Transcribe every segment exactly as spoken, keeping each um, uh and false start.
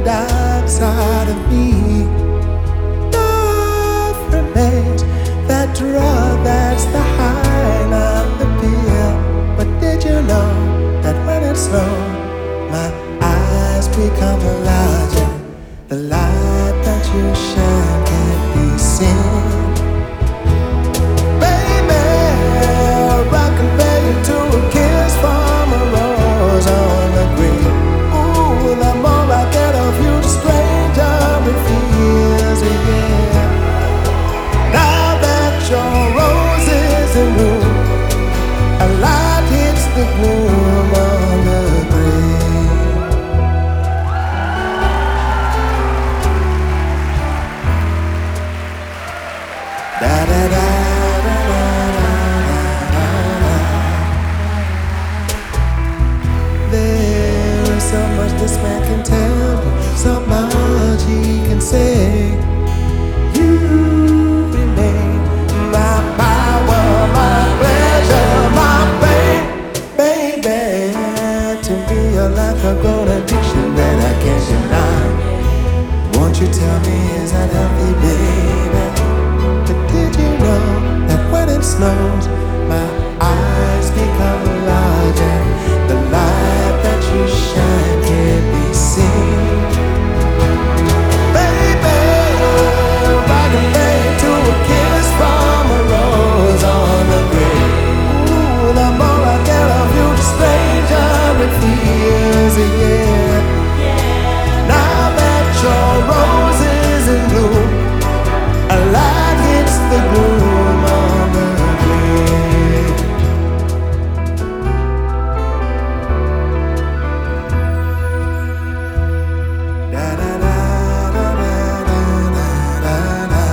dark side of me. Love remains that drug, that's the high, not the pill. But did you know that when it's slow, my eyes become larger? The light that you shine can't be seen. Baby, I compare you to a kiss from a rose on the green. Ooh, the more I get of you, the stranger it feels, yeah. Now that your rose is in bloom, a light hits the gloom on the green. Da da da da da da da. There is so much this man can tell you, so much he can say. You remain my power, my pleasure, my pain, baby. To me, you're like a grown addiction that I can't deny. Won't you tell me, is that healthy, baby? But did you know that when it snows, my eyes become larger? The light that you shine can't be seen. Baby, I can lay to a kiss from a rose on the green. Ooh, the more I get of you, the stranger it feels, yeah. Now that your rose is in bloom, a light hits the gloom on the green. Da da da da da da da da.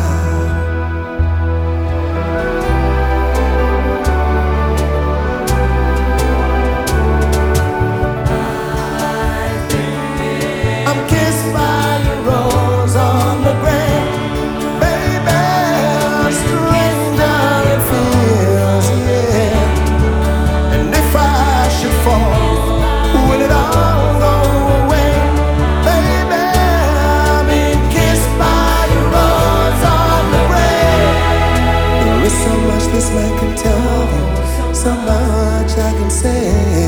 I'm kissed by your rose on the grave. Baby, a stranger it feels, yeah. And if I should fall, will it all go away? Baby, I'm being kissed by your rose on the grave. There is so much this man can tell you, so much I can say.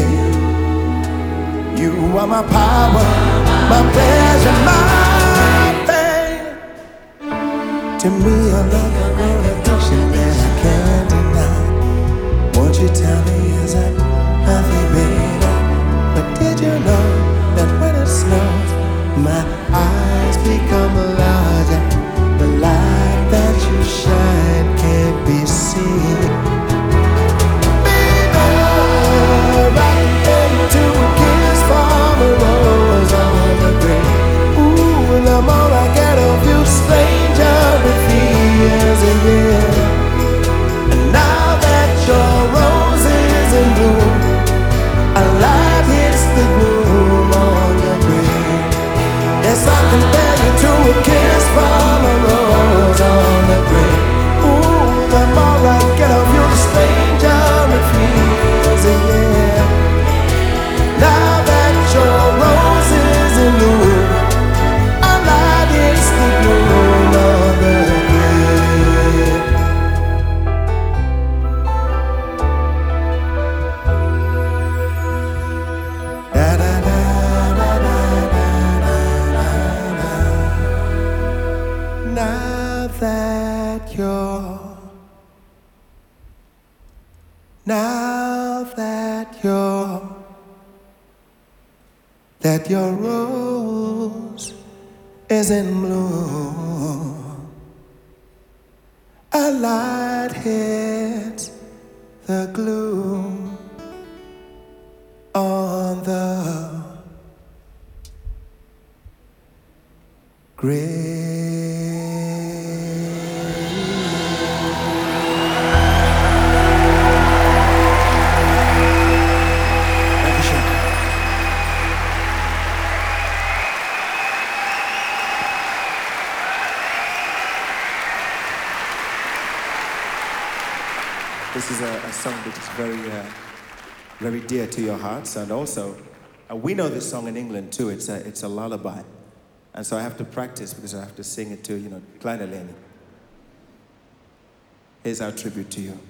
You are my power, my pleasure, my pain. To me, you're like a grown addiction that I can't deny. Won't you tell me, is that healthy, baby? But did you know that when it snows, my eyes become larger? The light that you shine can't be seen. Baby, right into a kiss from a rose on the green. Ooh, the more I get of you, stranger it feels, yeah. And now that your rose is in bloom, a light hits the gloom on the green. Yes, I compare you to a kiss from a rose on the green. Ooh, the more I get of you, the stranger it feels, yeah. Now that your rose is in bloom, a light hits the gloom on the green. Da da da da da da da da. Now that you're, now that you're, that your rose is in bloom, a light hits the gloom on the This is a, a song that is very, uh, very dear to your hearts, and also uh, we know this song in England too. It's a, it's a lullaby. And so I have to practice because I have to sing it to, you know, Kleine Leni. Here's our tribute to you.